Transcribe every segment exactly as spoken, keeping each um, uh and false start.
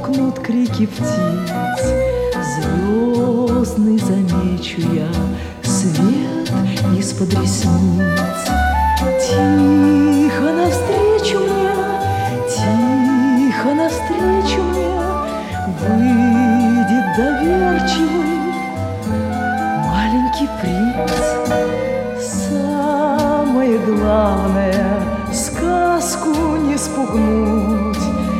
смолкнут крики птиц, звездный замечу я свет из-под ресниц. Тихо навстречу мне, тихо навстречу мне выйдет доверчивый маленький принц. Самое главное — сказку не спугнуть,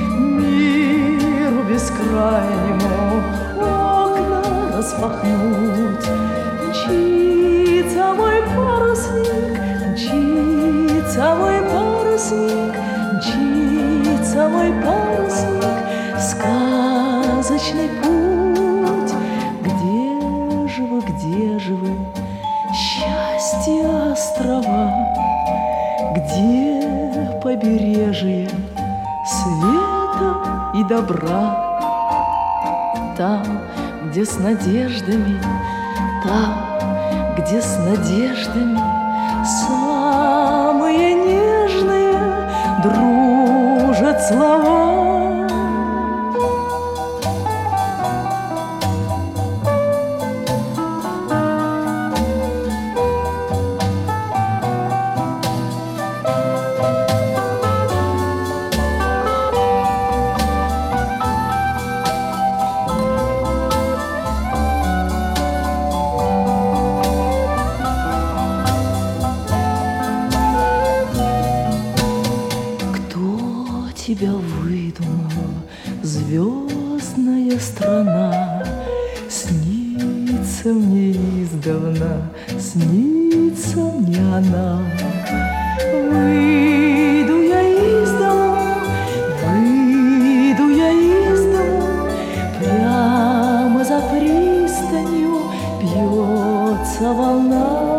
миру бескрайнему окна распахнуть. Мчится мой парусник, мчится мой парусник, мчится мой парусник в сказочный путь. Где же вы, где же вы, счастье острова? Где побережье света и добра? Там, где с надеждами, там, где с надеждами самые нежные дружат слова. Тебя выдумала звездная страна, снится мне издавна, снится мне она. Выйду я из дома, выйду я из дома, прямо за пристанью бьется волна.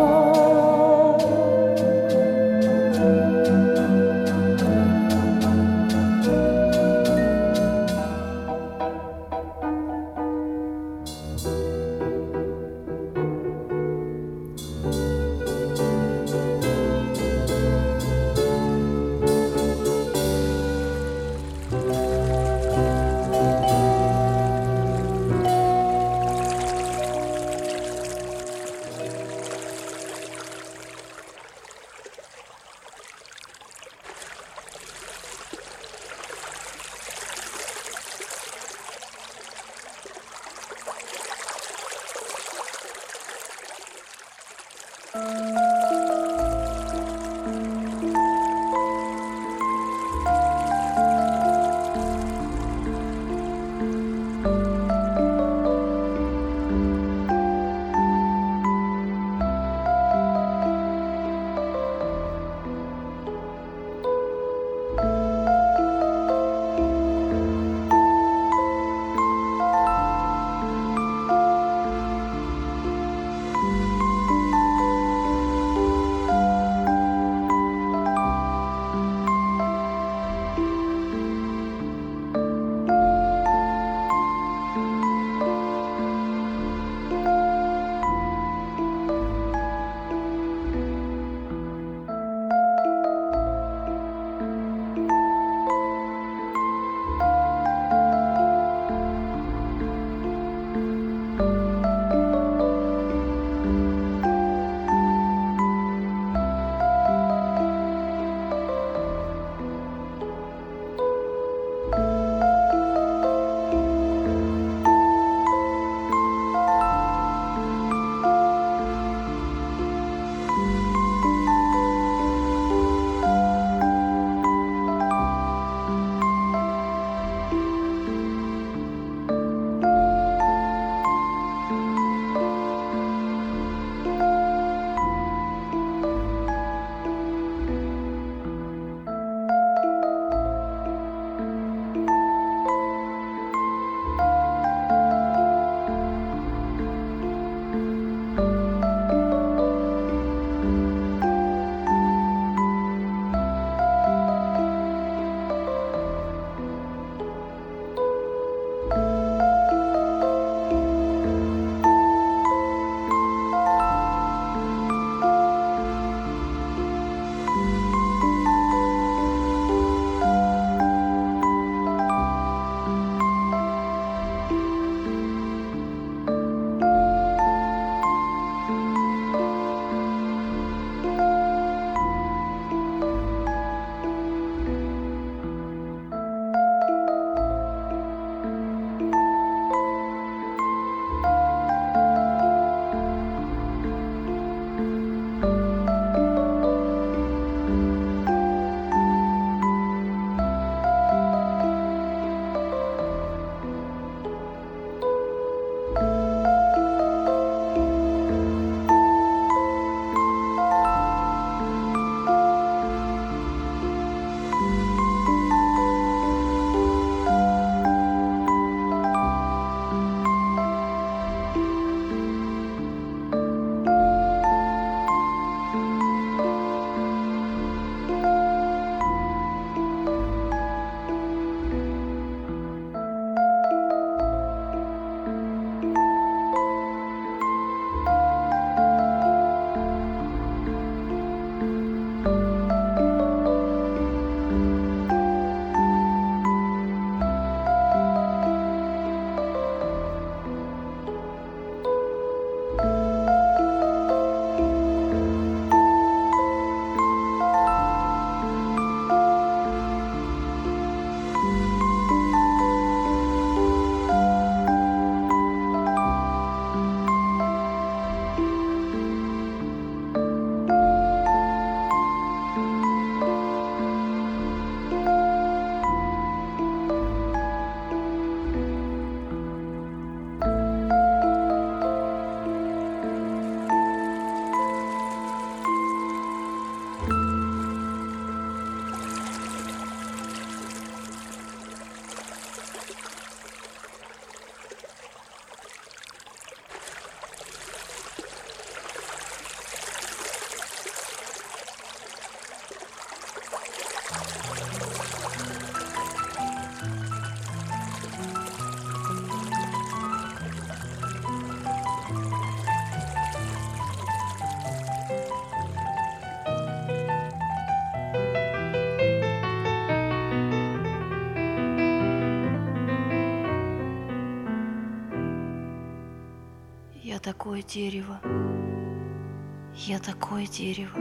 Я такое дерево, я такое дерево,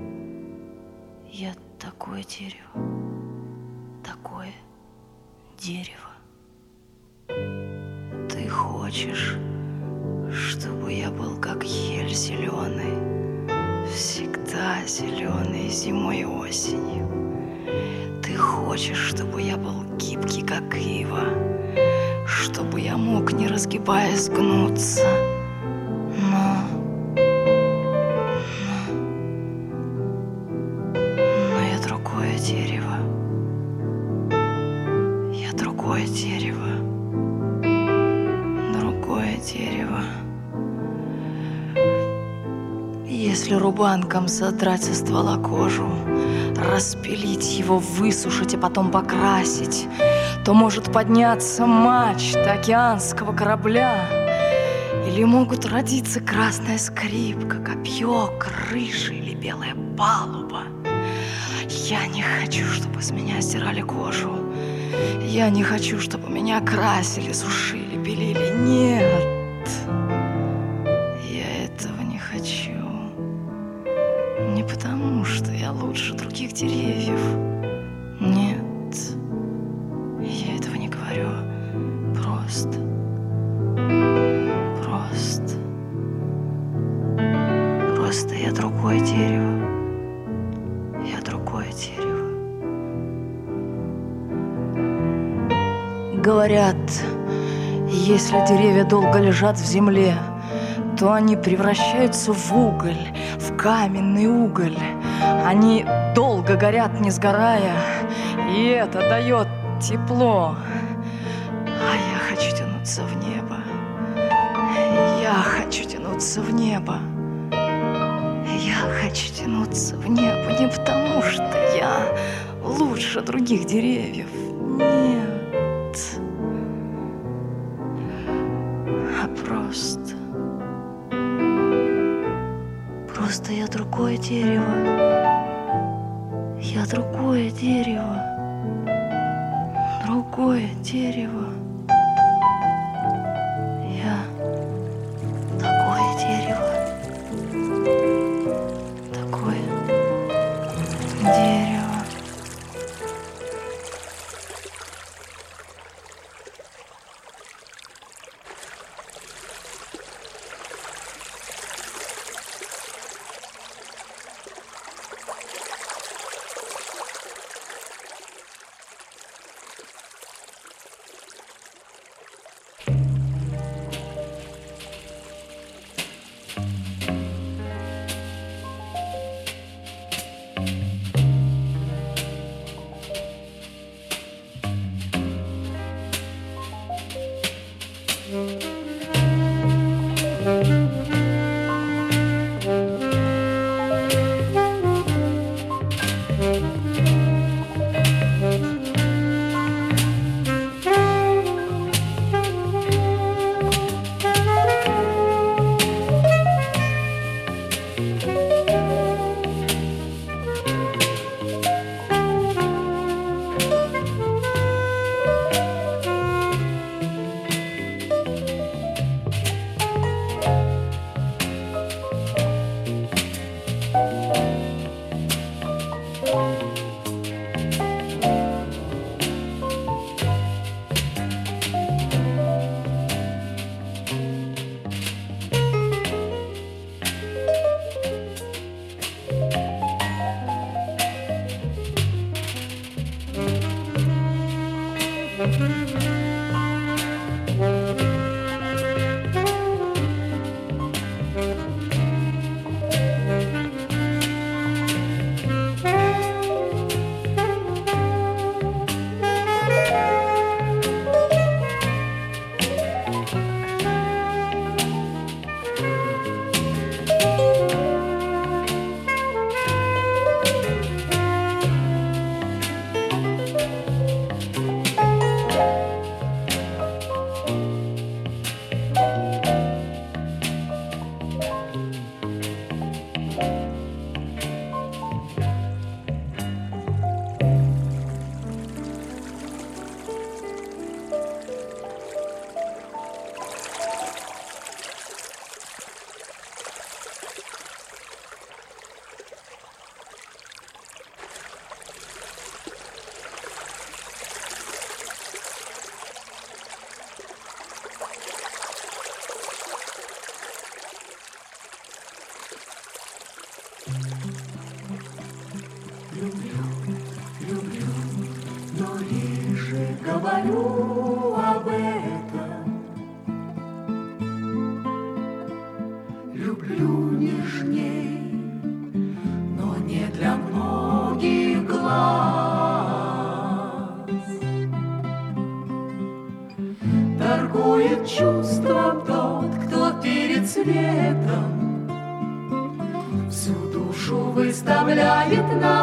я такое дерево, такое дерево. Ты хочешь, чтобы я был как ель зеленый, всегда зеленый зимой и осенью. Ты хочешь, чтобы я был гибкий, как ива, чтобы я мог, не разгибаясь, гнуться. Но, но, но я другое дерево. Я другое дерево. Другое дерево. Если рубанком содрать со ствола кожу, распилить его, высушить, а потом покрасить, то может подняться мачта океанского корабля. Или могут родиться красная скрипка, копье, крыша или белая палуба. Я не хочу, чтобы с меня стирали кожу. Я не хочу, чтобы меня красили, сушили, белили. Нет, я этого не хочу. Не потому, что я лучше других деревьев. Нет, я этого не говорю. Просто, просто, просто я другое дерево. Я другое дерево. Говорят, если деревья долго лежат в земле, то они превращаются в уголь, в каменный уголь. Они долго горят, не сгорая, и это дает тепло. А я хочу тянуться в небо. Я хочу тянуться в небо. Я хочу тянуться в небо не потому, что я лучше других деревьев. Нет. А просто... Просто я другое дерево. Я другое дерево. Другое дерево. Я такое дерево. Такое дерево. торгует чувством тот, кто перед светом всю душу выставляет на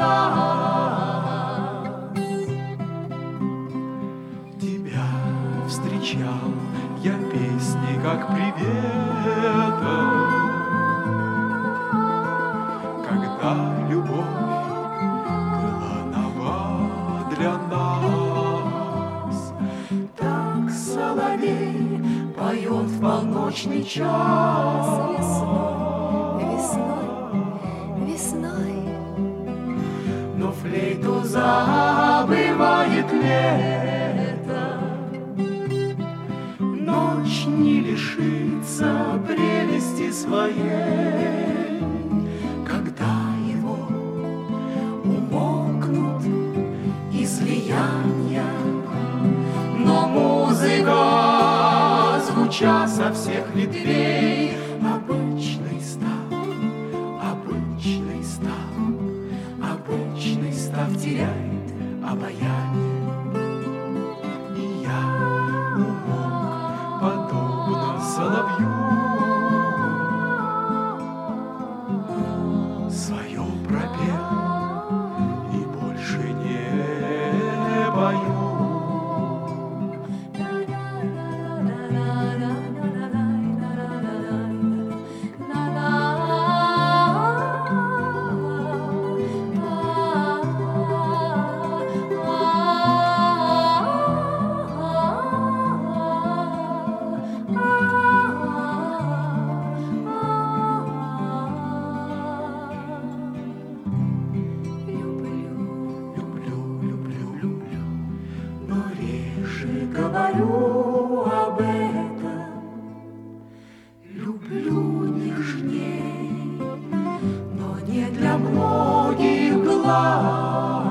показ. Тебя встречал я песни, как приветом, когда любовь была нова для нас. Так соловей поет в полночный час. Весной, весной, но флейту забывает лето. Ночь не лишится прелести своей, когда его умолкнут излияния. Но музыка, звуча со всех ветвей, обычный стал, обычный стал, обычный став теряет обаяние. И я умолк, подобно соловью, свое пропел и больше не пою. Говорю об этом, люблю нежней, но не для многих глаз.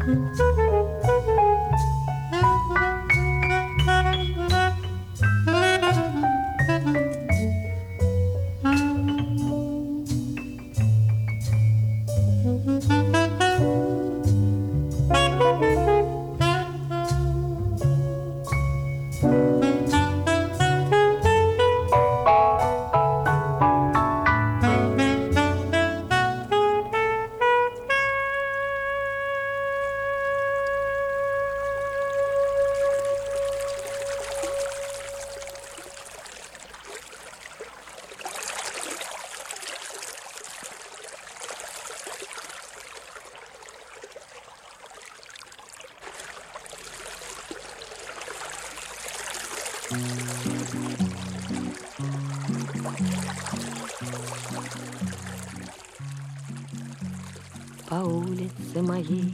По улице моей,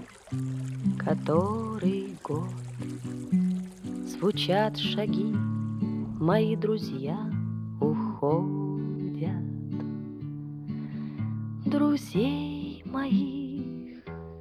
который год, звучат шаги, мои друзья уходят. Друзей моих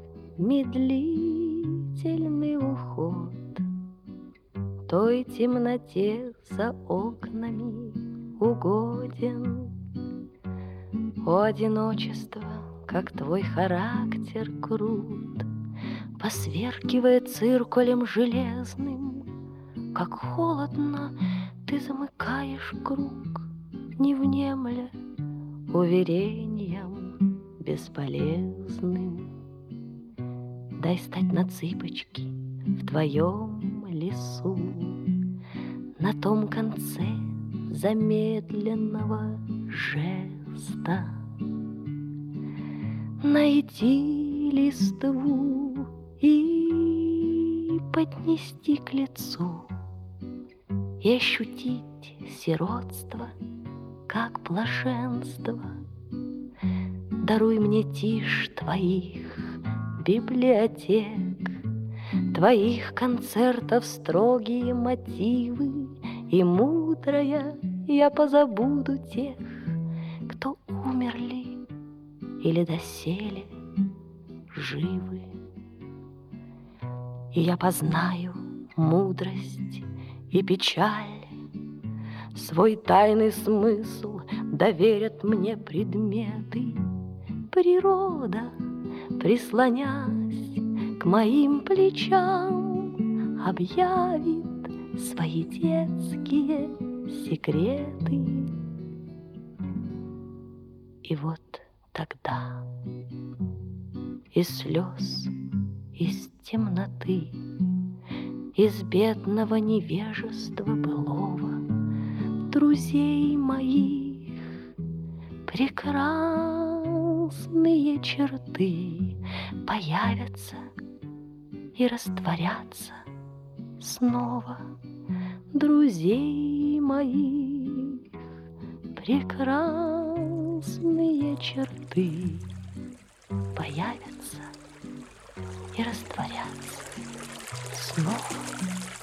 медлительный уход той темноте за окнами угоден. О, одиночество, как твой характер крут, посверкивая циркулем железным, как холодно ты замыкаешь круг, не внемля уверением бесполезным. Дай стать на цыпочки в твоем лесу, на том конце замедленного жеста. Найти листву и поднести к лицу, и ощутить сиротство, как блаженство. Даруй мне тишь твоих библиотек, твоих концертов строгие мотивы, и мудрая я позабуду тех, кто умерли или доселе живы. И я познаю мудрость и печаль, свой тайный смысл доверят мне предметы. Природа, прислонясь к моим плечам, объявит свои детские секреты. И вот тогда из слез, из темноты, из бедного невежества былого, друзей моих прекрасные черты появятся и растворятся снова. Друзей моих прекрасные черты появятся и растворятся снова.